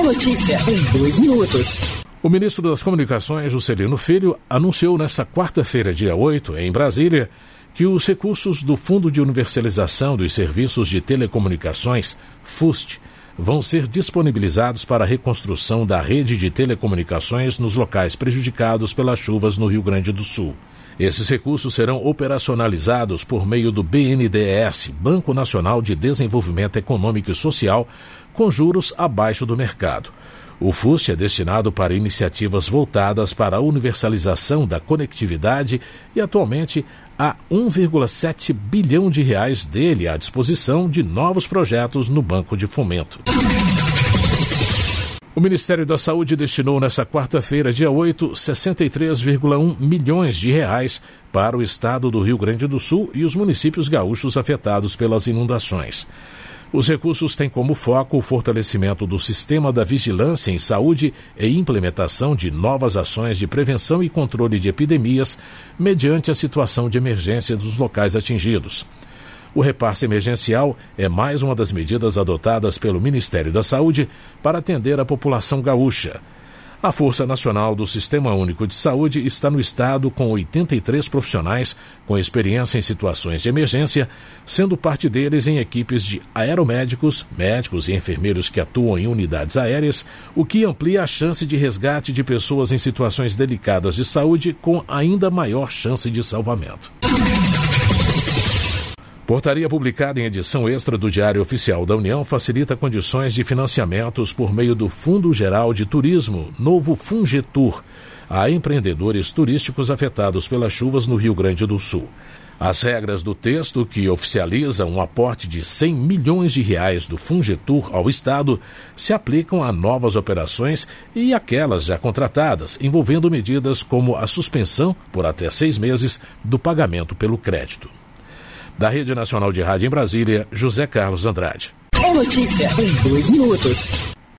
notícia em 2 minutos. O ministro das Comunicações, Juscelino Filho, anunciou nesta quarta-feira, dia 8, em Brasília, que os recursos do Fundo de Universalização dos Serviços de Telecomunicações, FUST, vão ser disponibilizados para a reconstrução da rede de telecomunicações nos locais prejudicados pelas chuvas no Rio Grande do Sul. Esses recursos serão operacionalizados por meio do BNDES, Banco Nacional de Desenvolvimento Econômico e Social, com juros abaixo do mercado. O FUST é destinado para iniciativas voltadas para a universalização da conectividade e, atualmente, há 1,7 bilhão de reais dele à disposição de novos projetos no Banco de Fomento. O Ministério da Saúde destinou nesta quarta-feira, dia 8, 63,1 milhões de reais para o estado do Rio Grande do Sul e os municípios gaúchos afetados pelas inundações. Os recursos têm como foco o fortalecimento do sistema da vigilância em saúde e implementação de novas ações de prevenção e controle de epidemias mediante a situação de emergência dos locais atingidos. O repasse emergencial é mais uma das medidas adotadas pelo Ministério da Saúde para atender a população gaúcha. A Força Nacional do Sistema Único de Saúde está no estado com 83 profissionais com experiência em situações de emergência, sendo parte deles em equipes de aeromédicos, médicos e enfermeiros que atuam em unidades aéreas, o que amplia a chance de resgate de pessoas em situações delicadas de saúde com ainda maior chance de salvamento. Portaria publicada em edição extra do Diário Oficial da União facilita condições de financiamentos por meio do Fundo Geral de Turismo, novo Fungetur, a empreendedores turísticos afetados pelas chuvas no Rio Grande do Sul. As regras do texto, que oficializa um aporte de 100 milhões de reais do Fungetur ao Estado, se aplicam a novas operações e aquelas já contratadas, envolvendo medidas como a suspensão, por até 6 meses, do pagamento pelo crédito. Da Rede Nacional de Rádio em Brasília, José Carlos Andrade. É notícia em 2 minutos.